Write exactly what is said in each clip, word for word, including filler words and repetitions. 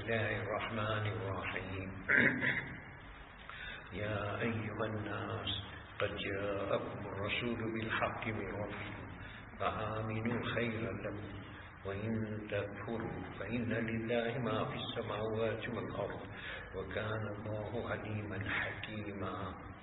الله الرحمن الرحيم يا أيها الناس قد جاءكم الرسول بالحق من ربكم فآمنوا خيرا لكم وإن تكفروا فإن لله ما في السماوات والأرض وكان الله عليما حكيما.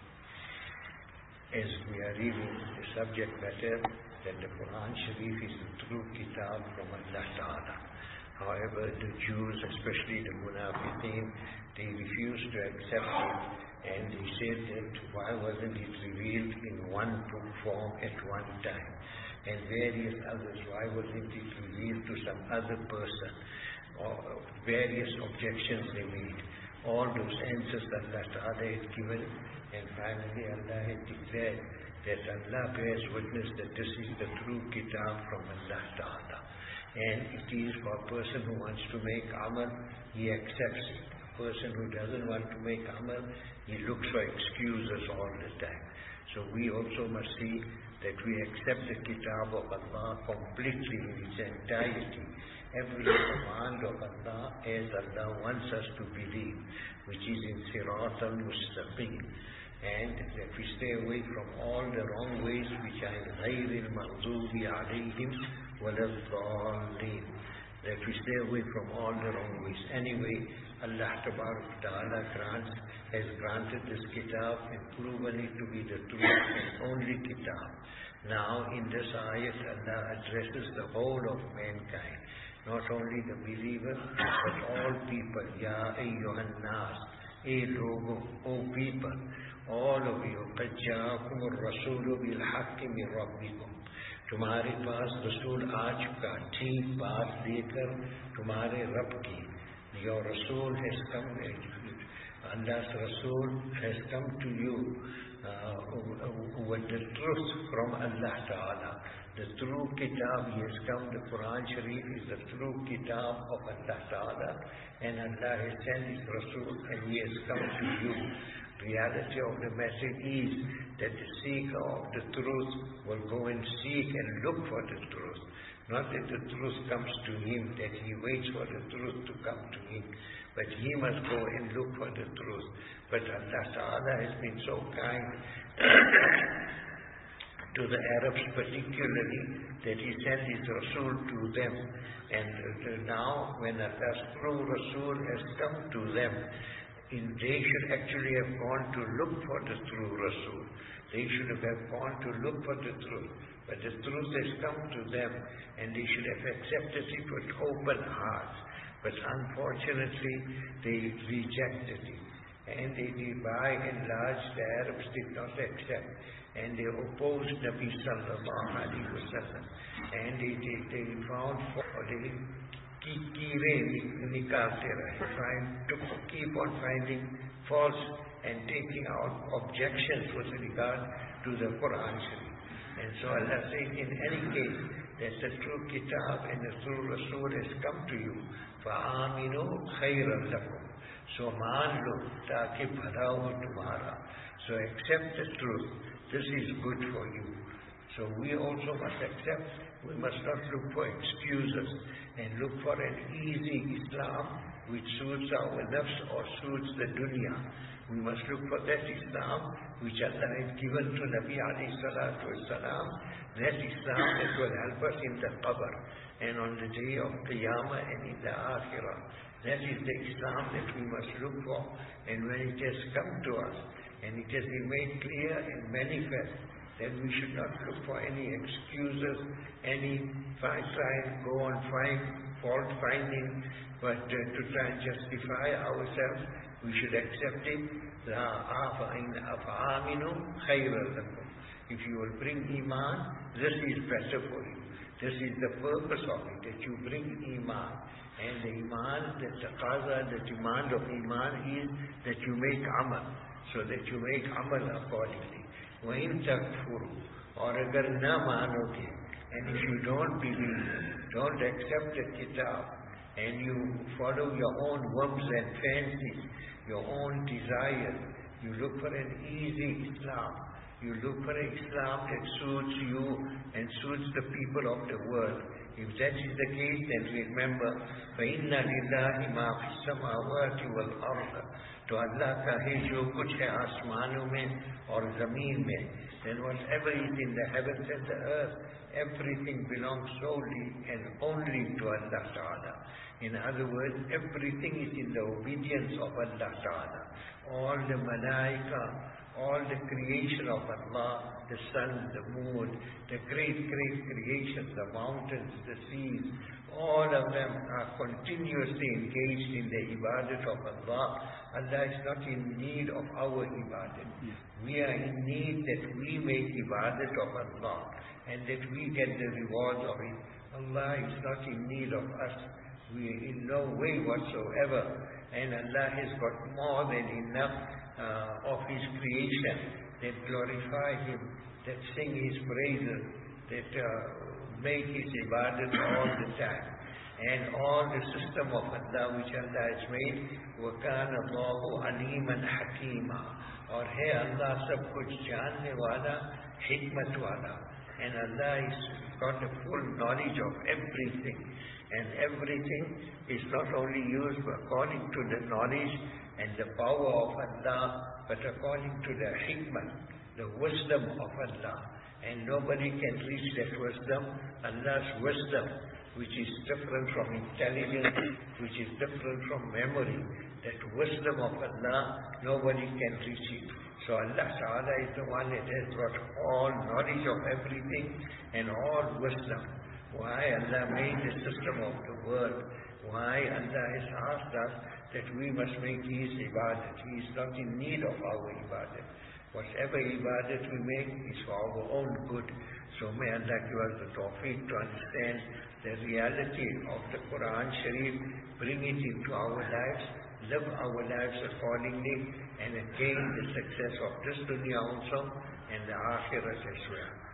As we are reading the subject matter that the Quran Sharif is the true kitab from Allah Ta'ala. However, the Jews, especially the Munafiqeen, they refused to accept it, and they said that why wasn't it revealed in one book form at one time? And various others, why wasn't it revealed to some other person? Or various objections they made. All those answers Allah Ta'ala had given, and finally Allah had declared that Allah bears witness that this is the true kitab from Allah Ta'ala. And it is for a person who wants to make amal, he accepts it. A person who doesn't want to make amal, he looks for excuses all the time. So we also must see that we accept the kitab of Allah completely in its entirety. Every command of Allah as Allah wants us to believe, which is in Sirat al-Mustaqim. And that we stay away from all the wrong ways which are in غَيْرِ الْمَغْضُوبِ عَلَيْهِمْ وَلَا الضَّالِّينَ. That we stay away from all the wrong ways. Anyway, Allah Ta'ala grants, has granted this kitab and proven it to be the true and only kitab. Now in this ayat Allah addresses the whole of mankind. Not only the believers, but all people. Ya ayyuhan nas, ए लोगों, O people, all of you, قد جاءكم الرسول بالحق من ربكم. तुम्हारे पास रसूल आ चुका ठीक बात लेकर तुम्हारे रब की. Your Rasul has come, Allah's Rasul has come to you uh, with the truth from Allah Ta'ala. The true kitab, he has come, the Quran Sharif is the true kitab of Allah Ta'ala, and Allah has sent his Rasul and he has come to you. Reality of the message is that the seeker of the truth will go and seek and look for the truth. Not that the truth comes to him, that he waits for the truth to come to him, but he must go and look for the truth. But Allah Ta'ala has been so kind to the Arabs particularly, that he sent his Rasul to them. And now when Allah's true Rasul has come to them, in, they should actually have gone to look for the true Rasul. They should have gone to look for the truth. But the truth has come to them, and they should have accepted it with open hearts. But unfortunately, they rejected it. And they, they by and large, the Arabs did not accept. And they opposed Nabi Sallallahu Alaihi Wasallam. And they, they, they found, they trying to keep on finding faults and taking out objections with regard to the Quran Sharif. And so Allah says, in any case, that the true kitab and the true Rasul has come to you. فَآمِنُوا خَيْرًا لَكُمْ. So maan lo, taaki bhala ho tumhara. So accept the truth. This is good for you. So we also must accept, we must not look for excuses and look for an easy Islam which suits our nafs or suits the dunya. We must look for that Islam which Allah has given to Nabi alayhi salatu wasalam, that Islam that will help us in the qabr and on the day of Qiyamah and in the Akhirah. That is the Islam that we must look for, and when it has come to us and it has been made clear and manifest, then we should not look for any excuses, any try and go on find, fault finding, but uh, to try and justify ourselves, we should accept it. If you will bring Iman, this is better for you. This is the purpose of it, that you bring Iman. And the Iman, the taqaza, the demand of Iman is that you make amal, so that you make amal accordingly. وَإِن تَكْفُرُوا, or agar na manoge, and if you don't believe, don't accept the kitab, and you follow your own whims and fancies, your own desires, you look for an easy Islam, you look for an Islam that suits you and suits the people of the world, If that is the case, then remember, فَإِنَّ لِلَّهِ مَا فِي السَّمَاوَاتِ وَالْأَرْضِ. To Allah ka hai jo kuch hai asmanon mein aur zameen mein. Then whatever is in the heavens and the earth, everything belongs solely and only to Allah Ta'ala. In other words, everything is in the obedience of Allah Ta'ala. All the malaika, all the creation of Allah, the sun, the moon, the great, great creations, the mountains, the seas, all of them are continuously engaged in the ibadat of Allah. Allah is not in need of our ibadat. We are in need that we make ibadat of Allah and that we get the reward of it. Allah is not in need of us. We are in no way whatsoever. And Allah has got more than enough uh, of His creation that glorify Him, that sing His praises, that uh, make His ibadat all the time. And all the system of Allah which Allah has made, وَكَانَ اللَّهُ عَلِيمًا حَكِيمًا. Or hey, Allah sab kuch jaanne wala, hikmat wala. And Allah has got a full knowledge of everything. And everything is not only used according to the knowledge and the power of Allah, but according to the hikmah, the wisdom of Allah. And nobody can reach that wisdom, Allah's wisdom, which is different from intelligence, which is different from memory. That wisdom of Allah, nobody can reach it. So Allah Ta'ala is the one that has got all knowledge of everything and all wisdom. Why Allah made the system of the world, why Allah has asked us that we must make His ibadat. He is not in need of our ibadat. Whatever ibadat we make is for our own good. So may Allah give us the tawfiq to understand the reality of the Quran Sharif, bring it into our lives, live our lives accordingly, and attain the success of this dunya also and the akhirat as well.